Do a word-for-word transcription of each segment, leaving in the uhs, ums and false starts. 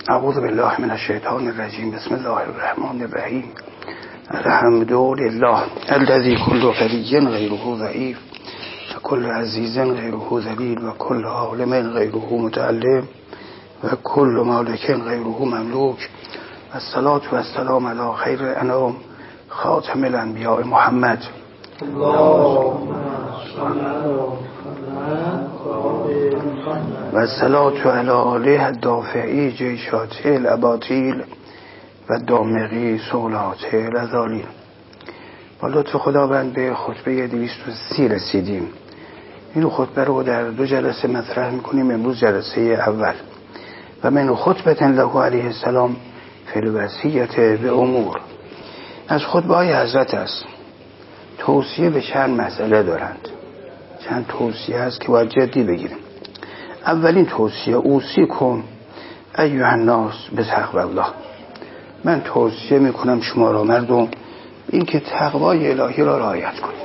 اعوذ بالله من الشیطان الرجیم. بسم الله الرحمن الرحیم. الحمد لله الذی کل قوی غیره ضعیف و کل عزیز غیره ذلیل و کل عالم غیره متعلم و کل مالک غیره مملوک. الصلاة و السلام علی خیر الانام خاتم الانبیاء محمد. و الصلاة علی آله الدافعی جیشاته الاباطیل و دامغی سولاته الازالیل. با لطف خداوند به خطبه دویست و سی رسیدیم. این خطبه رو در دو جلسه مطرح میکنیم. امروز جلسه اول. و من خطبه له علیه السلام فی الوصیة به امور. از خطبه های حضرت است. توصیه به چند مسئله دارند. چند توصیه هست که باید جدی بگیریم. اولین توصیه، اوصیکم ایها الناس بتقوی الله. من توصیه میکنم شما را مردم این که تقوای الهی را رعایت کنید.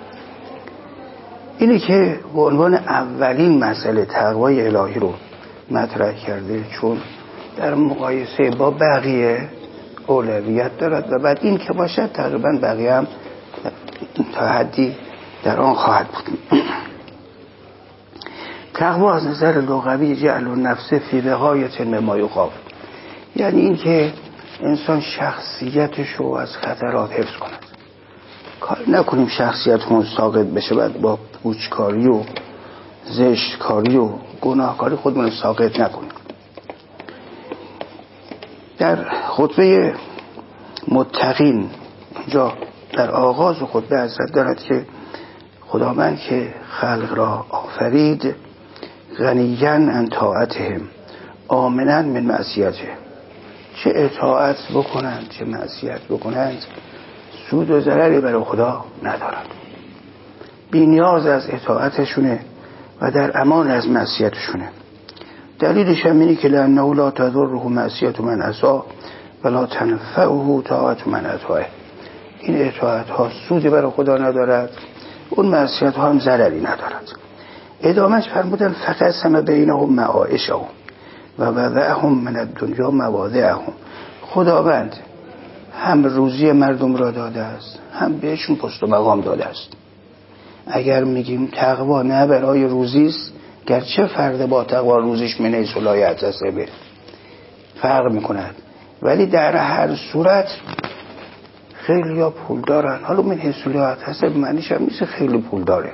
اینی که به عنوان اولین مسئله تقوای الهی رو مطرح کرده، چون در مقایسه با بقیه اولویت دارد و بعد این که باشد تقریبا بقیه هم تا حدی در آن خواهد بود. تقوا از نظر لغوی جعل النفس فی وقایة مما یخاف، یعنی این که انسان شخصیتش رو از خطرات حفظ کند. کار نکنیم شخصیتمون ساقط بشه بعد با پوچکاری و زشتکاری و گناهکاری خودمون رو ساقط نکنیم. در خطبه متقین اینجا در آغاز خطبه حضرت دارد که خداوند که خلق را آفرید غنیاً عن طاعتهم آمناً من معصیته، چه اطاعت بکنند چه معصیت بکنند سود و ضرری برای خدا ندارد. بی نیاز از اطاعتشونه و در امان از معصیتشونه. دلیلش هم اینه که لأنه لا تضره معصیت من عصا ولا تنفعه طاعت من اطاعه. این اطاعت ها سودی برای خدا ندارد، اون معصیت ها هم ضرری ندارد. ادامهش فرمودن فقسم بینهم معایشهم و وضعهم من الدنیا مواضعهم. خداوند هم روزی مردم را داده است هم بهشون پست و مقام داده است. اگر میگیم تقوا نه برای روزی است، گرچه فرد با تقوا روزیش من حیث لا یحتسب فرق میکند، ولی در هر صورت خیلی ها پول دارن. حالا من حیث لا یحتسب معنیش هم نیست خیلی پول داره.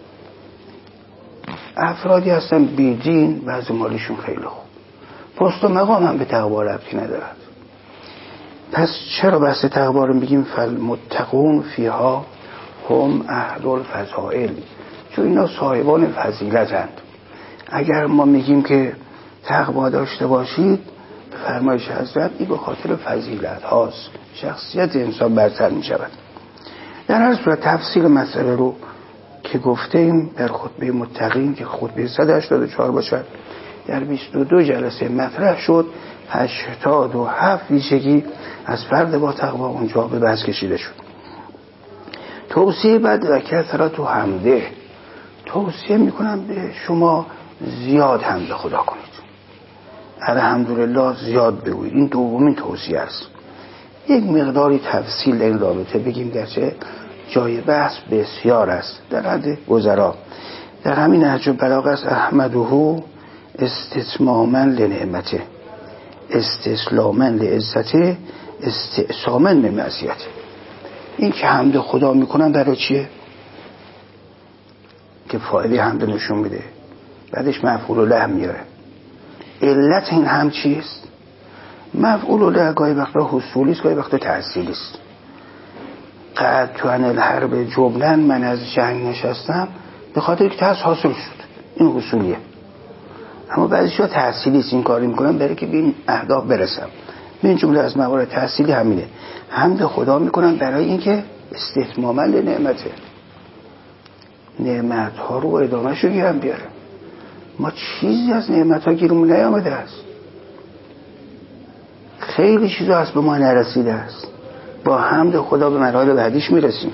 افرادی هستن بی دین، بعضی مالشون خیلی خوب، پست و مقام هم به تقوا ربطی ندارد. پس چرا بحث تقوا رو میگیم؟ فالمتقون فیها هم اهل الفضائل، چون اینا صاحبان فضیلتند. اگر ما میگیم که تقوا داشته باشید به فرمایش حضرت، این به خاطر فضیلت هاست، شخصیت انسان برتر میشود. در هر صورت تفصیل مسئله رو که گفتیم در خطبه متقین که خطبه صد و هشتاد و چهار باشد در بیست و دو جلسه مطرح شد. هشتاد و هفت ویژگی از فرد با تقوا اونجا به بحث کشیده شد. توصیه بعد و کثرت و حمده. توصیه میکنم به شما زیاد حمد خدا کنید، الحمدلله زیاد بگویید. این دومین توصیه است. یک مقداری تفصیل این رابطه بگیم، گرچه جای بحث بسیار است در حد گذرا. در همین نهج البلاغه است احمده استتماما لنعمته استسلاما لعزته استعصاما من معصیته. این که حمد خدا میکنن برای چیه؟ که فاعلی حمد نشون میده، بعدش مفعول له میاره. علت این حمد چیست؟ مفعول له گاهی وقتا حصولی است گاهی وقتا تحصیلی است. قعد تو عن الحرب جبنن، من از جنگ نشستم به خاطر که تحصیل حاصل شد، این حصولیه. اما بعضی‌ها تحصیلی است، این کاری میکنن برای که به این اهداف برسم. این جمله از موارد تحصیلی همینه. حمد خدا میکنن برای اینکه استتماما لنعمته، نعمت ها رو ادامه شو گیرم بیاره. ما چیزی از نعمت ها گیرمون نیامده است، خیلی چیزا هست به ما نرسیده است. با حمد خدا به مراحل بعدیش میرسیم.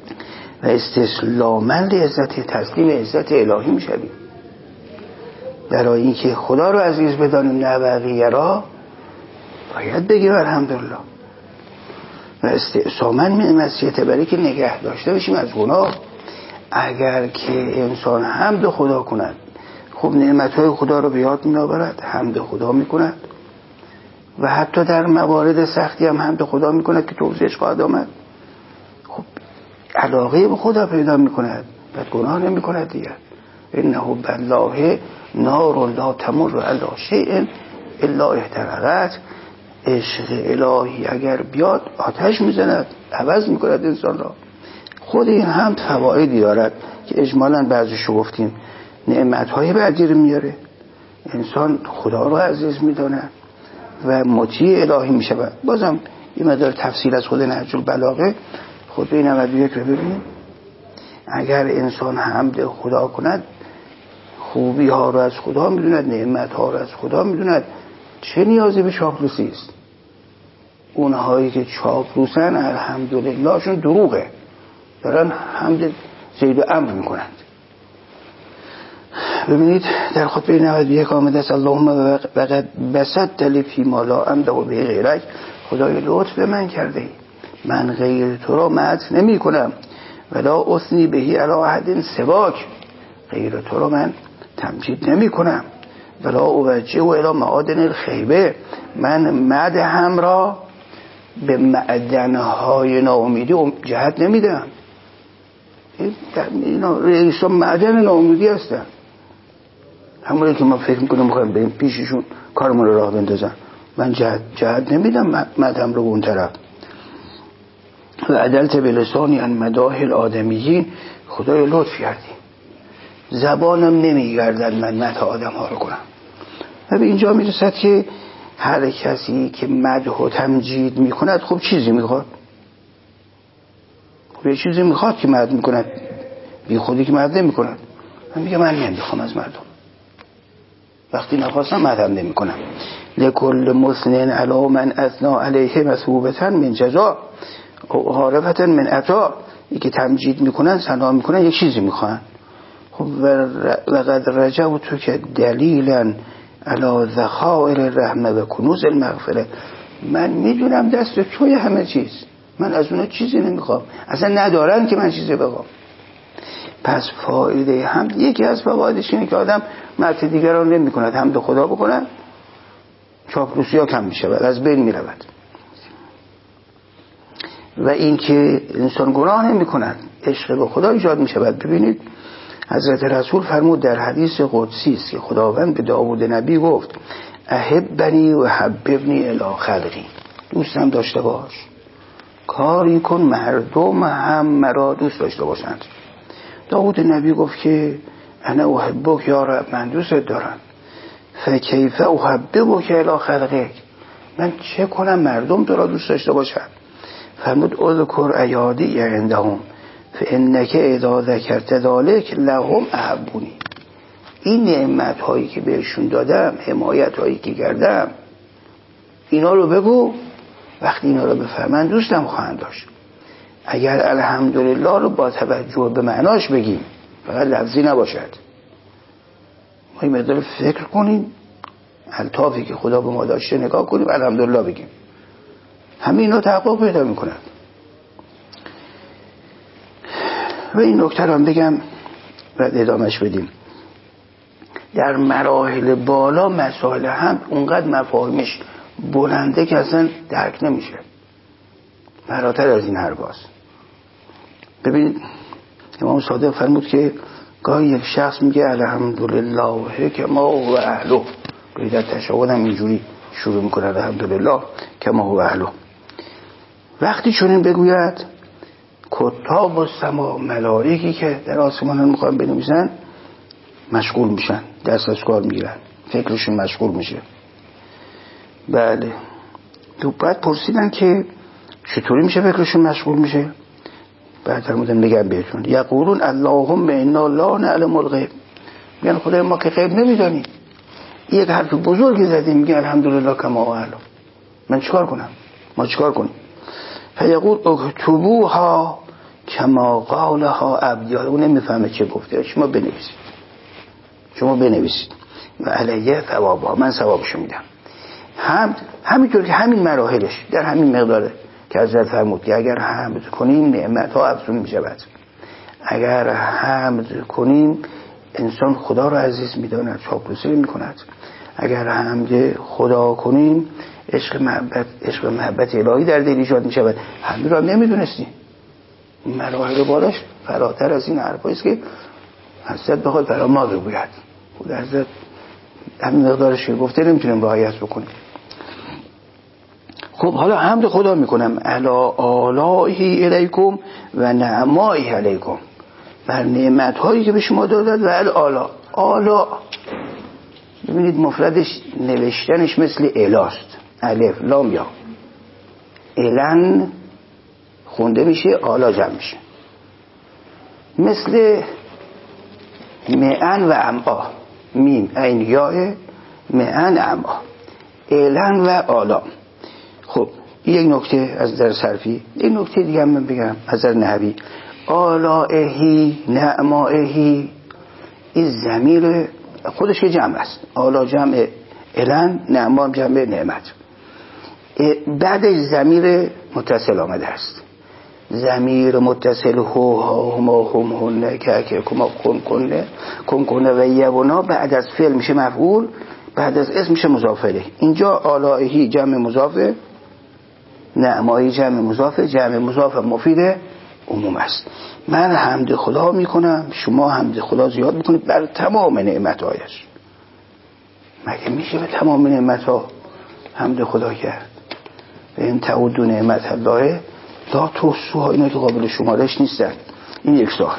و استسلاما لعزت، تسلیم عزت الهی میشویم. برای اینکه خدا رو عزیز بدانیم نه بقیه را، باید بگیم الحمدلله و استعصاما من مسیحت، برای که نگه داشته بشیم از گناه. اگر که انسان حمد خدا کند، خب نعمتهای خدا رو به یاد می آورد، حمد خدا می کند و حتی در موارد سختی هم حمد خدا می کند که توضیحش خواهد آمد. خب علاقه به خدا پیدا می کند، بعد گناه نمی کند دیگر. انه بالله نار لا تمر علی شیء الا احترقت. عشق الهی اگر بیاد آتش میزند، عوض میکند انسان را. خود این حمد فوایدی دارد که اجمالاً بعضیشو گفتیم. نعمتهای بعدی رو میاره، انسان خدا رو عزیز میدونه و مطیع الهی میشه. بازم این مقدار تفصیل از خود نهج البلاغه، خود نود و یک رو ببینیم. اگر انسان حمد خدا کند، خوبی ها رو از خدا میدوند، نعمت ها رو از خدا میدوند، چه نیازی به چاپلوسی است؟ اونهایی که چاپلوسن الحمدلله شون دروغه، دارن حمد زید و امر میکنند. ببینید در خطبه نود و یک آمده است اللهم وقد بسطت لی فی ما لا امده به غیرک. خدای لطف به من کرده، من غیر تو را مدح نمی کنم، ولا اثنی بهی علی احد سواک، غیر تو را من تمجید نمی کنم، ولا اوجه و الی معادن الخیبه، من مدحم را به معدنهای ناامیدی جهت نمیدم. اینا رئیس معدن ناامیدی هستن، همونی که ما فکر میکنیم میخوایم بریم پیششون کارمون رو راه بندازن. من جهت, جهت نمیدم مدحم رو به اون طرف. و عدلت به لسانی ان مداح الآدمیین، خدای لطف کردی زبانم نمیگردد من مدح آدم ها رو کنم. و به اینجا میرسد که هر کسی که مدح و تمجید میکند خب چیزی میخواد، خب یه چیزی میخواد که مدح میکند، بی خودی که مدح نمیکند. من میگم من نمیخوام از مردم، وقتی نخواستم مدحم نمیکنم. لکل مثنین علی من اثنا علیه مثوبتا من جزا او حارفتا من عطا. ای که تمجید میکنن ثنا میکنن یک چیزی میخوان. خب و قد رجب تو که دلیلا علی ذخائر الرحمه و کنوز المغفره، من میدونم دست توی همه چیز، من از اونها چیزی نمیخوام، اصلا ندارن که من چیزی بخوام. پس فایده هم یکی از فوایدش اینه که آدم مدح دیگران نمی کند، حمد خدا بکنه، چاپلوسی ها کم میشه و از بین میرود. و این که انسان گناه نمی کند، عشق به خدا ایجاد میشه. ببینید حضرت رسول فرمود در حدیث قدسی است که خداوند به داوود نبی گفت احبنی و حببنی الی خلقی، دوستم داشته باش، کاری کن مردم هم مرا دوست داشته باشند. داوود نبی گفت که انا احبک یا رب، من دوست دارم. فکیف احببک الی خلقک، من چه کنم مردم تو را دوست داشته باشند؟ فرمود اذکر ایادی عندهم فانک اذا ذکرت ذلک لهم احبونی. این نعمت هایی که بهشون دادم، حمایت هایی که کردم، اینا رو بگو، وقتی اینا رو بفهمن دوستم خواهند داشت. اگر الحمدلله رو با توجه به معناش بگیم، فقط لفظی نباشد، ما این مقدار فکر کنیم، الطافی که خدا به ما داشته نگاه کنیم، الحمدلله بگیم، همین اینا تحقق پیدا میکنند. و این نکته رو هم بگم و ادامهش بدیم. در مراحل بالا مسائل هم اونقدر مفاهیمش بلنده که اصلا درک نمیشه، فراتر از این حرفاست. ببینید امام صادق فرمود که گاهی یک شخص میگه الحمدلله که ما هو اهله، گاهی در تشهد هم اینجوری شروع میکنه الحمدلله که ما هو اهله. وقتی چنین بگوید کتاب و سما، ملائکی که در آسمان ها میخوان بنویسن مشغول میشن، دست از کار میگیرن، فکرشون مشغول میشه. بله تو بعد پرسیدن که چطوری میشه فکرشون مشغول میشه؟ بعد فرمودن بگم بهتون یقولون اللهم انا لا نعلم الغیب، میگن خدای ما که غیب نمیدونیم. یک حرف بزرگی زدیم، میگه الحمدلله کما هو اهله، من چیکار کنم؟ ما چیکار کنیم؟ فیقول اکتبوها کما قالها عبدی. اون نمیفهمه چه گفته، شما بنویسید، شما بنویسید و علیه ثوابها، من ثوابشو میدم. حمد همینطور که همین مراحلش در همین مقداره که حضرت فرمود که اگر حمد کنیم نعمت ها افزون میشود. اگر حمد کنیم انسان خدا را عزیز میداند، چاپلوسی میکند. اگر حمد خدا کنیم عشق محبت عشق محبت الهی در دل ایجاد میشود. همین را نمیدونستی. مراحل بالاش فراتر از این حرفایی است که حضرت بخواد برای ما بگوید. خود حضرت همین مقدارش که گفته نمیتونیم رعایت بکنیم. خب حالا حمد خدا میکنم الا آلائه الیکم و نعمائه علیکم، بر نعمت هایی که به شما دادد. و الالا آلا ببینید مفردش نوشتنش مثل الاست، الف لام یا. الان خونده میشه، آلا جمع میشه، مثل معن و امعا، میم عین یاء، معن امعا، الان و آلا. خب یک نکته از در صرفی. یک نکته دیگه هم من بگم از در نحوی. آلائهی نعمائهی این ضمیر خودش که جمع است. آلا جمع الان، نعما جمع نعمت. بعدش ضمیر متصل آمده است. ضمیر متصل هو ها هما هم هنه که که کما کن کنه کن کنه و یونا بعد از فعل میشه مفعول، بعد از اسم میشه مضاف الیه. اینجا آلائهی جمع مضافه، نعمایی جمع مضافه، جمع مضاف مفید عموم است. من حمد خدا میکنم، شما حمد خدا زیاد میکنید بر تمام نعمتهایش. مگه میشه به تمام نعمتها حمد خدا کرد؟ و این تعود نعمت الله لا تحصوها، اینا که قابل شمارش نیستن. این یک سوال.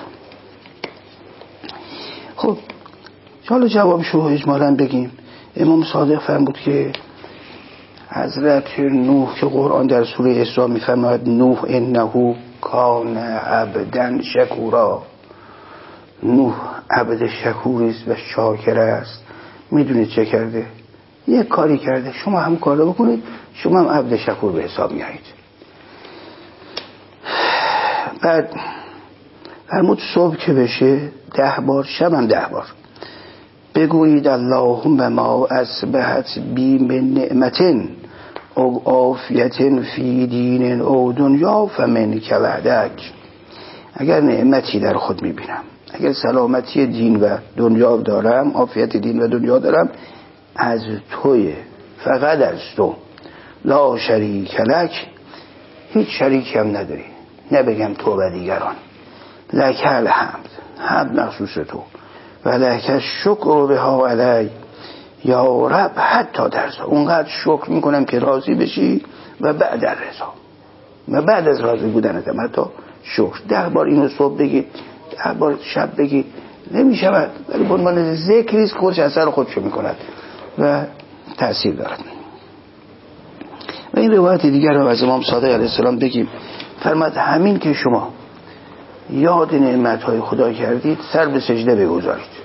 خب حالا جوابشو اجمالاً بگیم. امام صادق فرمود که حضرت نوح که قرآن در سوره اسراء میفرماید نوح انه کان عبدا شکورا، نوح عبد شکوری است و شاکر است. میدونید چه کرده؟ یک کاری کرده، شما هم کارو بکنید، شما هم عبد شکور به حساب میایید. بعد فرمود صبح که بشه ده بار، شب هم ده بار بگویید اللهم ما اصبحت بی من نعمتن او عافیتن فی دین او دنیا فمنک وحدک. اگر نعمتی در خود میبینم، اگر سلامتی دین و دنیا دارم، عافیت دین و دنیا دارم، از توی، فقط از تو، لا شریک لک، هیچ شریکی هم نداری، نبگم تو و دیگران، لک الحمد، حمد مخصوص تو، و لک شکر بها علی یا رب حتی درزا، اونقدر شکر میکنم که راضی بشی و بعد در رضا، و بعد از راضی بودنتم حتی شکر. ده بار اینو صبح بگید، ده بار شب بگید، نمیشود، ولی به عنوان ذکریست که خودش اثر خودشو میکند و تأثیر دارد. و این روایت دیگر رو از امام صادق علیه السلام بگیم. فرمود همین که شما یاد نعمتهای خدا کردید سر به سجده بگذارید.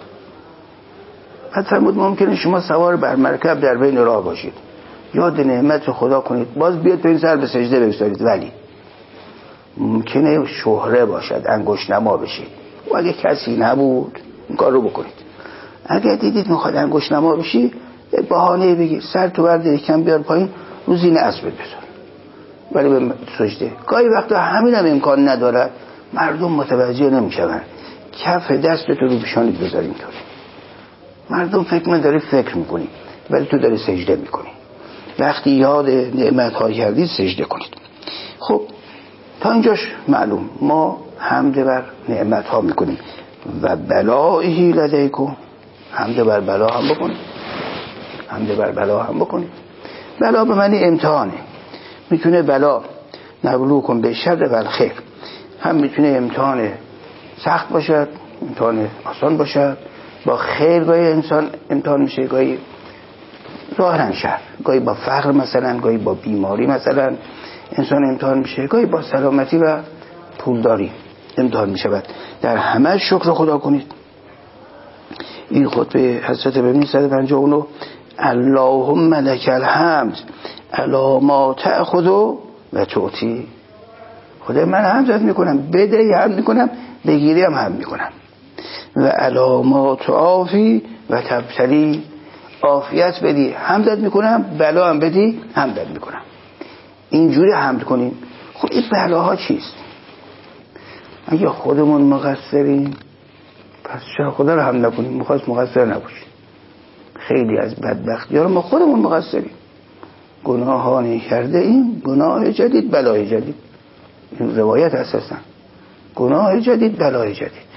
بعد فرمود ممکنه شما سوار بر مرکب در بین راه باشید، یاد نعمت خدا کنید، باز بیاد این سر به سجده بگذارید، ولی ممکنه شهره باشد، انگشت نما بشید. و اگه کسی نبود این کار رو بکنید. اگه دیدید میخواد انگشت نما بشی، بهانه بگیر، سر تو برده یکم بیار پایین، رو زین اسبت بذار، ولی به سجده. گاهی وقتا همین هم امکان نداره، مردم متوجه نمیشون، کف دست تو رو پیشانیت بذار اینطوری، مردم فکر من داری فکر میکنی ولی تو داری سجده میکنی. وقتی یاد نعمت ها کردید سجده کنید. خب تا اینجاش معلوم، ما حمد بر نعمت ها میکنیم. و بلائه لدیکم، حمد بر بلا هم بکنید، حمد بر بلا هم بکنید. بلا به معنی امتحانه، میتونه بلا نبلوکم به شر و الخیر، هم میتونه امتحان سخت باشد، امتحان آسان باشد. با خیر گاهی انسان امتحان میشه، گاهی ظاهرا شر، گاهی با فقر مثلا، گاهی با بیماری مثلا انسان امتحان میشه، گاهی با سلامتی و پولداری امتحان میشود. در همه شکر خدا کنید. این خطبه حضرت ببینید صد و پنجاه و نه اللهم لک الحمد علی ما تأخذ و تعطی. خدا من حمد میکنم، بدهی حمد میکنم، بگیری هم حمد میکنم. و علی ما تعافی و تبتلی، عافیت بدی حمدت میکنم، بلا هم بدی حمدت میکنم. اینجوری حمد کنیم. خب این بلاها چیست؟ اگه خودمون مقصریم پس چرا خدا رو حمد نکنیم؟ میخواست مقصر نباشیم. خیلی از بدبختی ها رو ما خودمون مقصریم. گناهانی کرده این گناه جدید بلای جدید. این روایت اساسا گناه جدید بلای جدید.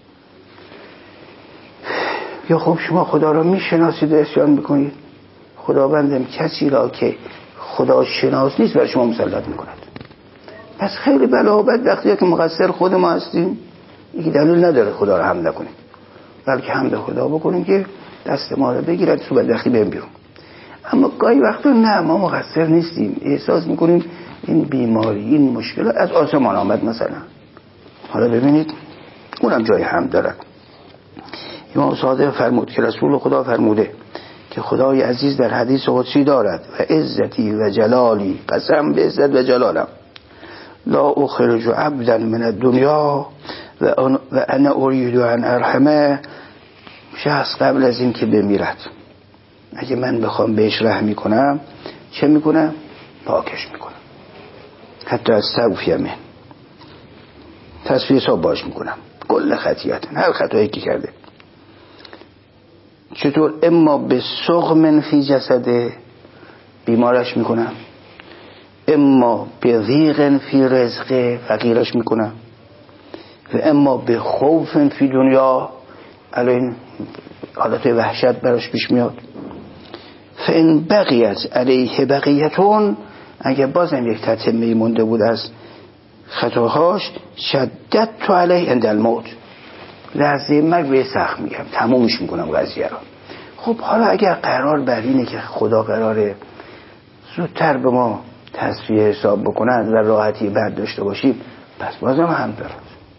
یا خب شما خدا را میشناسید و عصیان میکنید. خداوندم کسی را که خدا شناس نیست بر شما مسلط میکند. پس خیلی بلا و بدبختی ها که مقصر خود ما هستیم. یکی دلیل نداره خدا را حمد نکنیم، بلکه حمد خدا بکنیم که دست ما را بگیرد تو بدبختی بریم بیرون. اما گاهی وقتا نه، ما مقصر نیستیم، احساس میکنیم این بیماری این مشکلات از آسمان آمد مثلا. حالا ببینید اونم جای حمد دارد. امام صادق فرمود که رسول خدا فرموده که خدای عزیز در حدیث قدسی دارد و عزتی و جلالی، قسم به عزت و جلالم، لا اخرج عبدا من الدنیا و انا اريد ان ارحمه. شخص قبل از این که بمیرد اگه من بخوام بهش رحم کنم چه میکنم؟ پاکش میکنم، حتی از توفیه من تصفیه حساب باش میکنم کل خطیئت، هر خطایی که کرده. چطور؟ اما به سقم فی جسده، بیمارش میکنم، اما به ضیق فی رزقه، فقیرش میکنم، و اما به خوف فی دنیا، الان حالت وحشت براش پیش میاد. فان بقیت علیه بقیتون، اگه بازم یک تتمه مونده بود از خطاهاش، شدت تو علیه عند الموت، لحظه مرگ به سخت میگم تمومش میکنم قضیه رو. خب حالا اگر قرار بر اینه که خدا قراره زودتر به ما تصفیه حساب بکنن و راحتی بعد داشته باشیم، پس بازم هم دارد.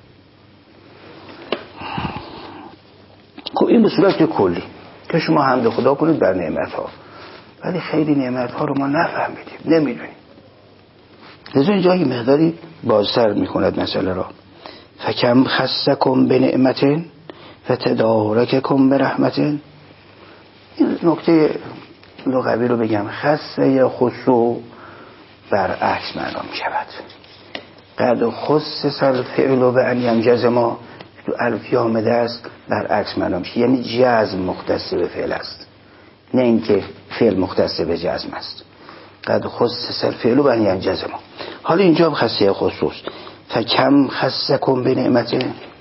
خب این به صورت کلی که شما حمد خدا کنید بر نعمت ها، ولی خیلی نعمت ها رو ما نفهمیدیم، نمیدونیم. لذا اینجا یه مقداری بازتر میکند مسئله را. فکم خصکم به نعمت و تدارککم به رحمت. این نکته لغوی رو بگم، خصه یا خصو برعکس معنا می شود. قد خص الفعل و ان ینجزم ما تو الفی آمده است برعکس معنا میشه، یعنی جزم مختص به فعل است، نه اینکه فعل مختص به جزم است. قد خص الفعل و ان ینجزم. حالا اینجا خصه خصوص فکم خصکم به نعمت،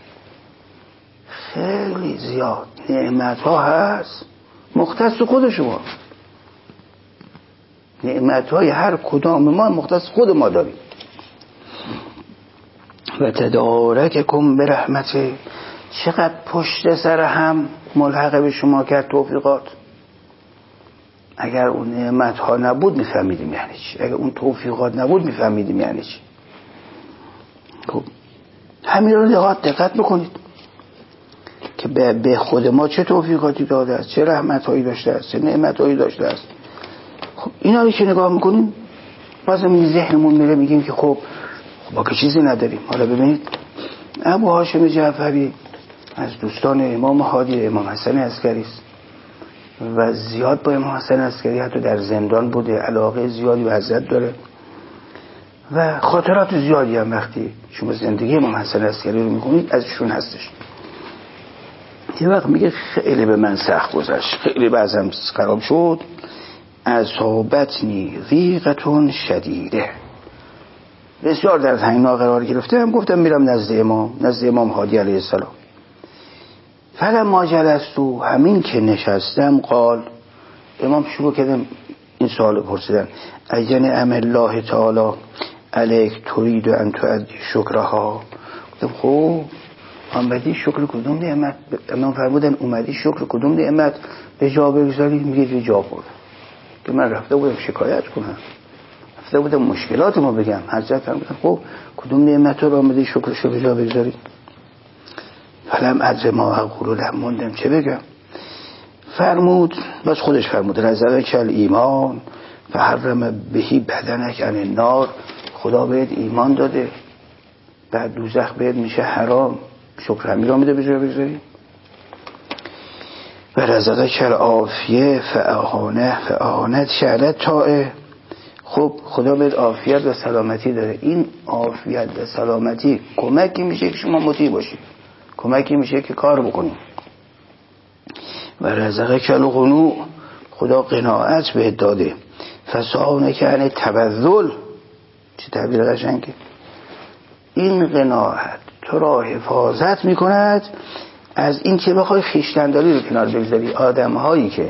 خیلی زیاد نعمت ها هست مختص خود شما. نعمت های هر کدام ما مختص خود ما داریم. و تدارککم به رحمت، چقدر پشت سر هم ملحق به شما کرد توفیقات. اگر اون نعمت ها نبود میفهمیدیم یعنی چی، اگر اون توفیقات نبود میفهمیدیم یعنی چی. خب همین رو دقت دقت بکنید که به خود ما چه توفیقاتی داده است، چه رحمت هایی داشته است، چه نعمت هایی داشته است. خب اینا رو که نگاه میکنیم بازم این ذهنمون میره میگیم که خب ما که چیزی نداریم. حالا ببینید ابو هاشم جعفری از دوستان امام هادی امام حسن عسکری است و زیاد با امام حسن عسکری حتی در زندان بوده، علاقه زیادی به حضرت داره و خاطرات زیادی هم وقتی شما زندگی امام حسن عسکری رو میکنید ازشون هستش. یه وقت میگه خیلی به من سخت گذشت، خیلی بعضم خراب شد، اصابتنی ضیقتون شدیده، بسیار در تنگنا قرار گرفتم. گفتم میرم نزد امام نزد امام هادی علیه السلام. فلما جلستو، همین که نشستم، قال، امام شروع کردم این سوال پرسیدن، اجن ام الله تعالی علیک ترید ان تؤدی شکرها. گفتم خب اومدی شکر کدوم نعمت؟ امام فرمودن اومدی شکر کدوم نعمت به جا بگذاری؟ میگه به جا برد که من رفته بودم شکایت کنم، رفته بودم مشکلات ما بگم. حضرت فرمودن خب کدوم نعمت رو اومدی شکرش رو به جا بگذاری؟ فلم ادر ما اقول لم، موندم چه بگم. فرمود، بس خودش فرمود، رزقک کل ایمان فحرم بهی بدنک عن النار، خدا بهت ایمان داده بعد دوزخ بهت میشه حرام، شکر همین را میده به جا بگذاری. و رزقک العافیه فاعانه فاعانت شعلت تائه. خب خدا بهت عافیت و سلامتی داره. این عافیت و سلامتی کمکی میشه که شما مطیع باشید، کمکی میشه که کار بکنید. و رزقک القنوع، خدا قناعت بهت داده. فسانک عن تبذل، چه تعبیر قشنگه. این قناعت تو را حفاظت میکند از این که بخوای خویشتنداری رو کنار بگذاری. آدم هایی که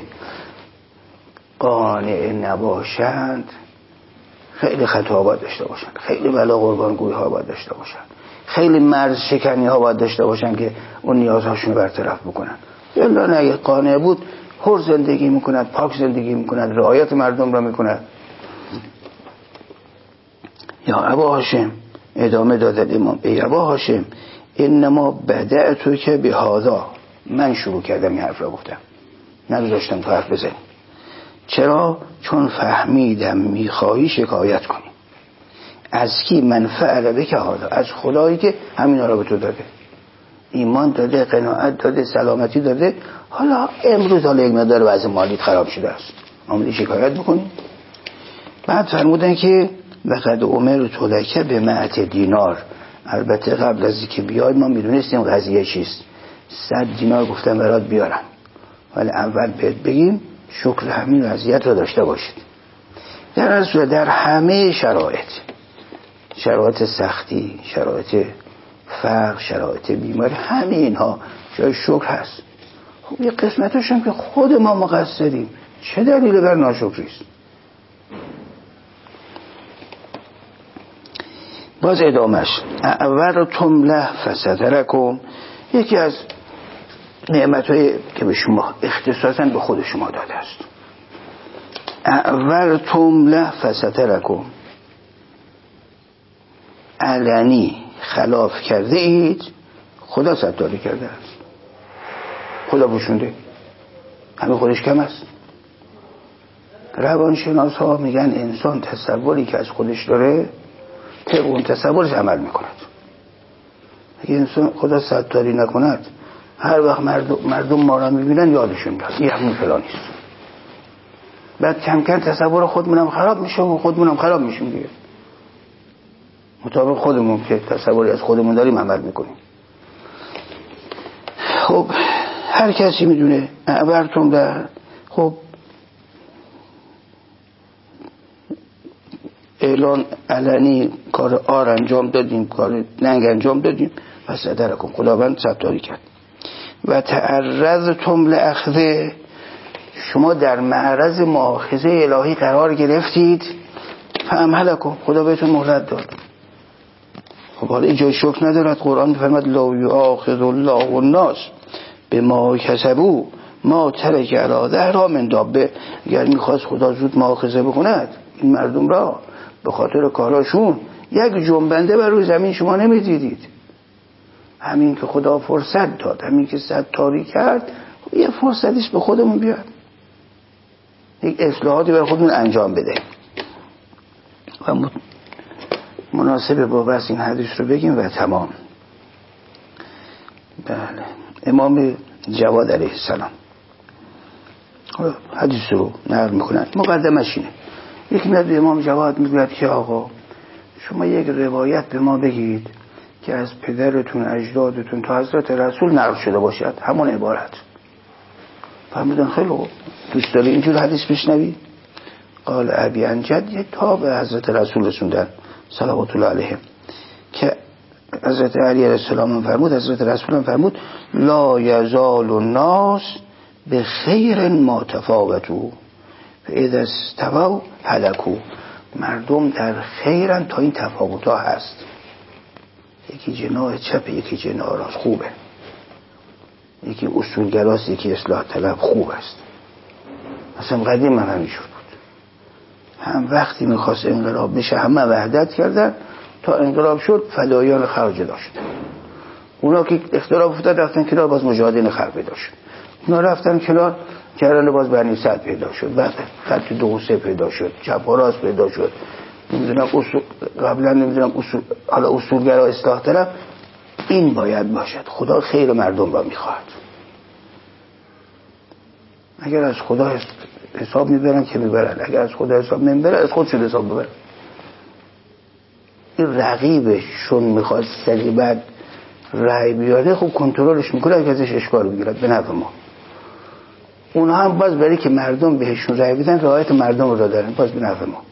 قانع نباشند خیلی خطا باید داشته باشند، خیلی بلا قربانگوی ها باید داشته باشند، خیلی مرز شکنی ها باید داشته باشند که اون نیازهاشون رو برطرف بکنن. الا نه اگه قانع بود حر زندگی میکند، پاک زندگی میکند، رعایت مردم را میکند. یا ابا هاشم، ادامه دادن امام، ای ابا هاشم انما بدأتو که به هذا، من شروع کردم این حرف را گفتم، نگذاشتم تو حرف بزنی. چرا؟ چون فهمیدم میخواهی شکایت کنی. از کی؟ من فعل بک هذا، از خدایی که همینا را به تو داده، ایمان داده، قناعت داده، سلامتی داده. حالا امروز حالا یک مقدار وضع مالیت خراب شده است، آمدی شکایت بکنی. بعد فرمودن که لقد امرت لک بمئة دینار. البته قبل از اینکه بیای ما میدونستیم قضیه چیست. صد دینار گفتم برات بیارم، ولی اول بهت بگیم شکر همین وضعیت رو داشته باشید. در اصل در همه شرایط، شرایط سختی، شرایط فقر، شرایط بیماری، همه اینها جای شکر هست. خب یه قسمتش هم که خود ما مقصریم، چه دلیل بر ناشکری است؟ باز ادامش اعورتم له فسترکم، یکی از نعمت‌هایی که به شما اختصاصاً به خود شما داده است. اعورتم له فسترکم، علنی خلاف کرده اید، خدا ستاری کرده است، خدا پوشونده. همه خودش کم است. روانشناس ها میگن انسان تصوری که از خودش داره طبق اون تصورش عمل میکند. اگه انسان خدا ستاری نکند، هر وقت مردم, مردم ما را میبینن یادشون میاد این همون فلانیست. بعد کم کم تصور خودمونم خراب میشه و خودمونم خراب میشیم دیگه. مطابق خودمون که تصوری از خودمون داریم عمل میکنیم. خب هر کسی میدونه اعورتم در، خب اعلان علنی کار آر انجام دادیم، کار ننگ انجام دادیم، پس درکم خداوند ستاری کرد. و تعرضتم لاخذه، شما در معرض مؤاخذه الهی قرار گرفتید، فامهلکم، خدا بهتون مهلت داد. خب حالا اینجا شکر ندارد؟ قرآن فرمود لا یؤاخذ الله الناس بما کسبوا ما ترک علی ظهرها من دابه. اگر میخواست خدا زود مؤاخذه بکند این مردم را به خاطر کاراشون، یک جنبنده بر روی زمین شما نمیدیدید. همین که خدا فرصت داد، همین که ستاری کرد، یه فرصتیش به خودمون بیاد، یک اصلاحاتی بر خودمون انجام بده. و مناسب با بس این حدیث رو بگیم و تمام. بله، امام جواد علیه السلام حدیث رو نقل میکنن، مقدمش اینه. یکی میاد به امام جواد میگوید که آقا شما یک روایت به ما بگید که از پدرتون، اجدادتون تا حضرت رسول نقل شده باشد، همون عبارت. فرمودن خیلی خوب، دوست داری اینجور حدیث بشنوی؟ قال ابی انجد، یک تا به حضرت رسول رسوندن صلوات الله علیه، که حضرت علی علیه السلام فرمود، حضرت رسول هم فرمود لا یزال الناس به خیر ما تفاوتو فاذا استووا هلکوا. مردم در خیرن تا این تفاوت ها هست، یکی جناح چپ، یکی جناح راست، خوبه، یکی اصولگراست، یکی اصلاح طلب، خوب است. اصلا قدیم هم همیشه بود، هم وقتی میخواست انقلاب بشه همه وحدت کردن، تا انقلاب شد فدایان خرج داشت. اونا که اختلاف افتاد رفتن کنار، باز مجاهدین خلق پیدا شد. اونا رفتن کنار، کردن باز بنی سعد پیدا شد، بعد خط دو سه پیدا شد، چپ و راست پیدا شد، نمیدونم اصول قبلا نمیدونم اصول، حالا اصولگرا، اصلاح طلب. این باید باشد. خدا خیر مردم را میخواهد. اگر از خدا حساب میبرن که میبرن، اگر از خدا حساب نمیبرن از خودشون حساب ببرن. این رقیبشون میخواد سری بعد رای بیاره، خب کنترلش میکنه، اگه ازش اشکال بگیرد به نفع ما. اونها هم باز برای که مردم بهشون رای بدن رعایت مردم رو دارن، باز به نفع ما.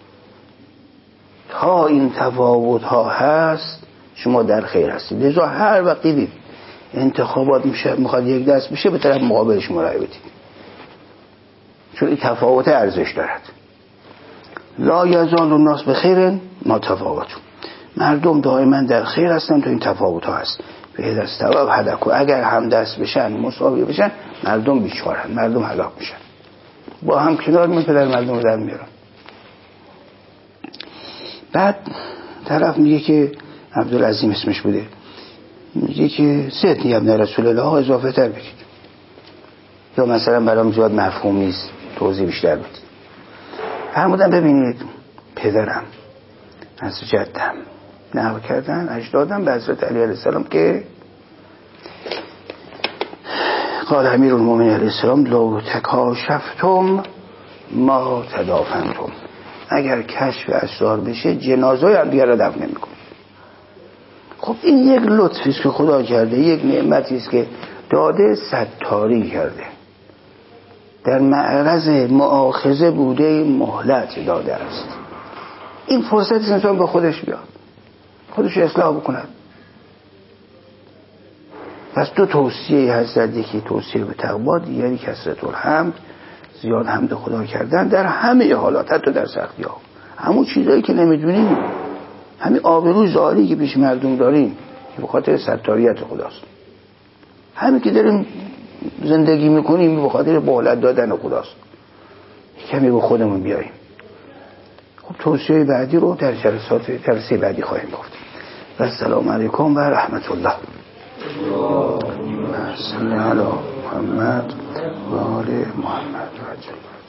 تا این تفاوت ها هست شما در خیر هستید. لذا هر وقت دیدید انتخابات میشه میخواد یک دست بشه به طرف مقابلش رای بدید، چون این تفاوت ارزش دارد. لا یزال الناس بخیر ما تفاوتون، مردم دائما در خیر هستن تو این تفاوت ها هست. به دست و هلاکو، اگر هم دست بشن مساوی بشن مردم بیچارن، مردم هلاک میشن. با هم کنار من پدر مردم رو در میارن. بعد طرف میگه که عبدالعظیم اسمش بوده، میگه که سیدنی ابن رسول الله اضافه تر بگید، یا مثلا برام زیاد مفهوم نیست توضیح بیشتر بدید. فرمودن ببینید پدرم از جدم نقل کردن اجدادم به حضرت علی علیه السلام که قال امیر المؤمنین علیه السلام لو تکاشفتم ما تدافنتم، اگر کشف اسرار بشه جنازه هم دیگر را دفن نمی‌کنه. خب این یک لطفی است که خدا کرده، یک نعمتی است که داده، ستاری کرده، در معرض مؤاخذه بوده، مهلت داده است. این فرصت انسان با خودش بیاد، خودش اصلاح بکند. پس دو توصیه هست، یکی توصیه به تقوا، دیگری کثرت الحمد، زیاد حمد خدا کردن در همه حالات، حتی در سختی ها. همون چیزایی که نمیدونیم، همین آبروی ظاهری که پیش مردم داریم که به خاطر ستاریت خداست، همین که داریم زندگی میکنیم به خاطر مهلت دادن خداست. کمی به خودمون بیاییم. خب توصیه بعدی رو در جلسات جلسه بعدی خواهیم گفت. و السلام علیکم و رحمت الله. صلی علی محمد و آل محمد.